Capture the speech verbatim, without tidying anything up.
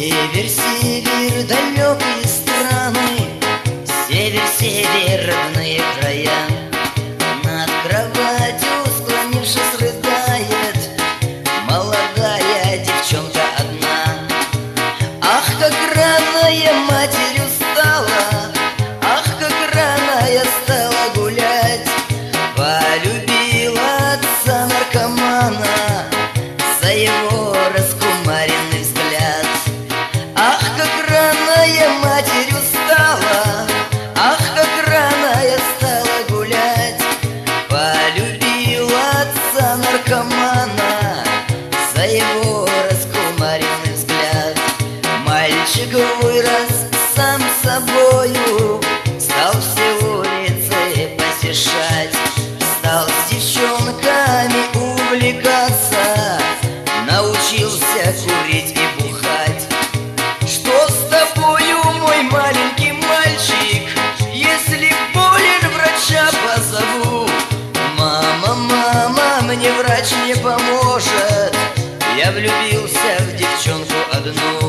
Север, север, далекие страны, север, север, родные края. Над кроватью, склонившись, рыдает молодая девчонка одна. Ах, как рано я матерью стала, ах, как рано я стала гулять. Полюбила отца наркомана за его раскумаренный взгляд. Ах, как рано я матерью стала, ах, как рано я стала гулять. Полюбила отца наркомана за его раскумаренный взгляд. Мальчик вырос сам собою, стал все улицы посещать, стал с девчонками увлекаться, научился курить и бухать. Что с тобою, мой маленький мальчик? Если болен, врача позову. Мама, мама, мне врач не поможет, я влюбился в девчонку одну.